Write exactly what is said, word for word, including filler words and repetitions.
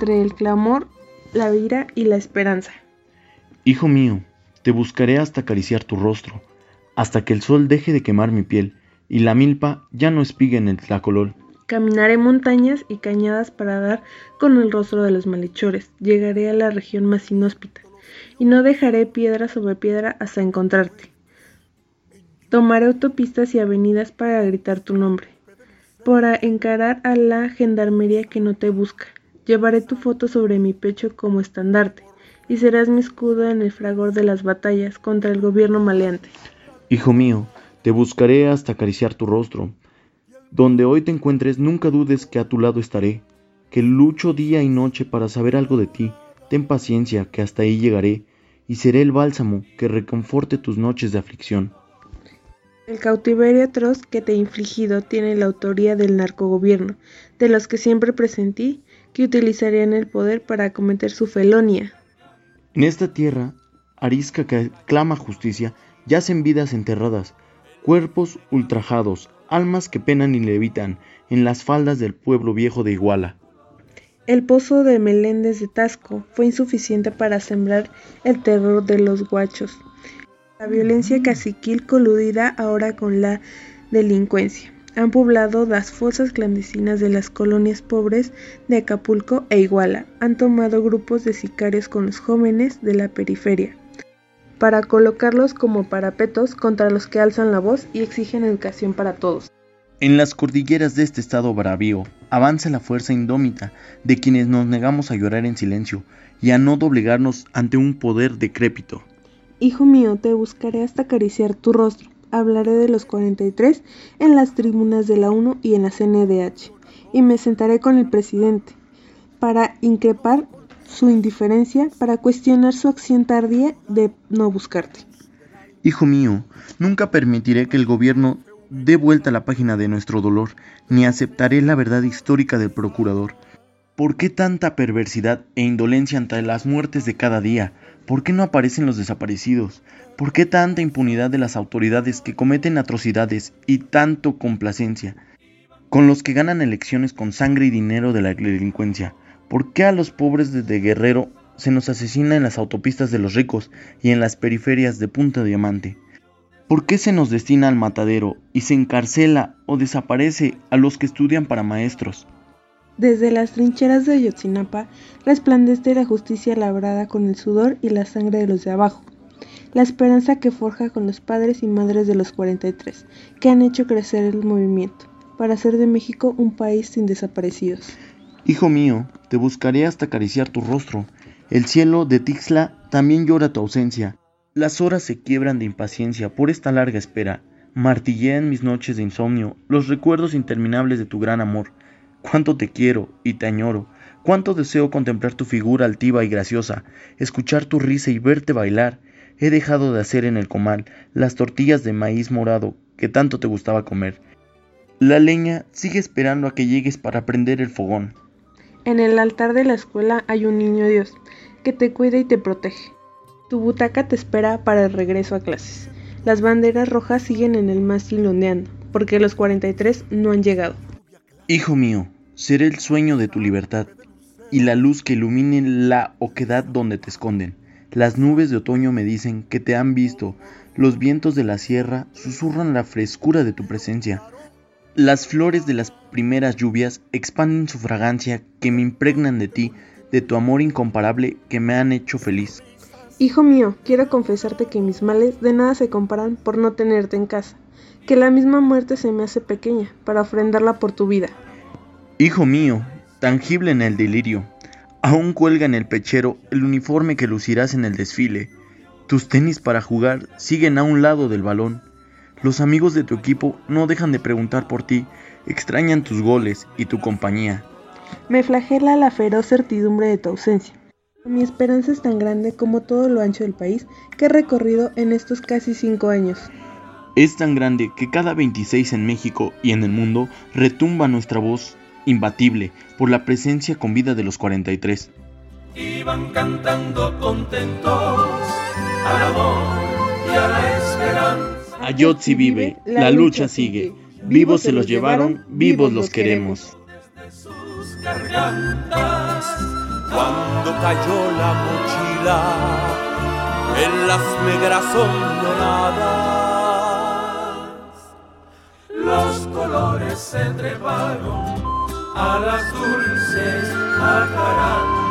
entre el clamor, la ira y la esperanza. Hijo mío, te buscaré hasta acariciar tu rostro, hasta que el sol deje de quemar mi piel y la milpa ya no espigue en el tlacolol. Caminaré montañas y cañadas para dar con el rostro de los malhechores. Llegaré a la región más inhóspita y no dejaré piedra sobre piedra hasta encontrarte. Tomaré autopistas y avenidas para gritar tu nombre, para encarar a la gendarmería que no te busca. Llevaré tu foto sobre mi pecho como estandarte y serás mi escudo en el fragor de las batallas contra el gobierno maleante. Hijo mío, te buscaré hasta acariciar tu rostro. Donde hoy te encuentres, nunca dudes que a tu lado estaré, que lucho día y noche para saber algo de ti. Ten paciencia, que hasta ahí llegaré, y seré el bálsamo que reconforte tus noches de aflicción. El cautiverio atroz que te he infligido tiene la autoría del narcogobierno, de los que siempre presentí que utilizarían el poder para acometer su felonía. En esta tierra arisca que clama justicia, yacen vidas enterradas, cuerpos ultrajados, almas que penan y levitan en las faldas del pueblo viejo de Iguala. El pozo de Meléndez de Tasco fue insuficiente para sembrar el terror de los guachos, la violencia caciquil coludida ahora con la delincuencia. Han poblado las fosas clandestinas de las colonias pobres de Acapulco e Iguala. Han tomado grupos de sicarios con los jóvenes de la periferia, para colocarlos como parapetos contra los que alzan la voz y exigen educación para todos. En las cordilleras de este estado bravío avanza la fuerza indómita de quienes nos negamos a llorar en silencio y a no doblegarnos ante un poder decrépito. Hijo mío, te buscaré hasta acariciar tu rostro. Hablaré de los cuarenta y tres en las tribunas de la ONU y en la C N D H, y me sentaré con el presidente para increpar su indiferencia, para cuestionar su acción tardía de no buscarte. Hijo mío, nunca permitiré que el gobierno dé vuelta a la página de nuestro dolor, ni aceptaré la verdad histórica del procurador. ¿Por qué tanta perversidad e indolencia ante las muertes de cada día? ¿Por qué no aparecen los desaparecidos? ¿Por qué tanta impunidad de las autoridades que cometen atrocidades y tanto complacencia con los que ganan elecciones con sangre y dinero de la delincuencia? ¿Por qué a los pobres de Guerrero se nos asesina en las autopistas de los ricos y en las periferias de Punta Diamante? ¿Por qué se nos destina al matadero y se encarcela o desaparece a los que estudian para maestros? Desde las trincheras de Ayotzinapa resplandece la justicia labrada con el sudor y la sangre de los de abajo, la esperanza que forja con los padres y madres de los cuarenta y tres, que han hecho crecer el movimiento, para hacer de México un país sin desaparecidos. Hijo mío, te buscaré hasta acariciar tu rostro. El cielo de Tixla también llora tu ausencia. Las horas se quiebran de impaciencia por esta larga espera. Martillé en mis noches de insomnio los recuerdos interminables de tu gran amor. Cuánto te quiero y te añoro. Cuánto deseo contemplar tu figura altiva y graciosa, escuchar tu risa y verte bailar. He dejado de hacer en el comal las tortillas de maíz morado que tanto te gustaba comer. La leña sigue esperando a que llegues para prender el fogón. En el altar de la escuela hay un niño Dios que te cuida y te protege. Tu butaca te espera para el regreso a clases. Las banderas rojas siguen en el mástil ondeando, porque los cuarenta y tres no han llegado. Hijo mío, seré el sueño de tu libertad y la luz que ilumine la oquedad donde te esconden. Las nubes de otoño me dicen que te han visto. Los vientos de la sierra susurran la frescura de tu presencia. Las flores de las primeras lluvias expanden su fragancia que me impregnan de ti, de tu amor incomparable que me han hecho feliz. Hijo mío, quiero confesarte que mis males de nada se comparan por no tenerte en casa, que la misma muerte se me hace pequeña para ofrendarla por tu vida. Hijo mío, tangible en el delirio, aún cuelga en el pechero el uniforme que lucirás en el desfile. Tus tenis para jugar siguen a un lado del balón. Los amigos de tu equipo no dejan de preguntar por ti, extrañan tus goles y tu compañía. Me flagela la feroz certidumbre de tu ausencia. Mi esperanza es tan grande como todo lo ancho del país que he recorrido en estos casi cinco años. Es tan grande que cada veintiséis en México y en el mundo retumba nuestra voz imbatible por la presencia con vida de los cuarenta y tres. Iban cantando contentos al amor y a la esperanza. Ayotzi vive, la lucha sigue. Vivos se los llevaron, vivos los queremos. Desde sus gargantas cuando cayó la mochila en las negras hondonadas. Los colores se treparon a las dulces jacarandas.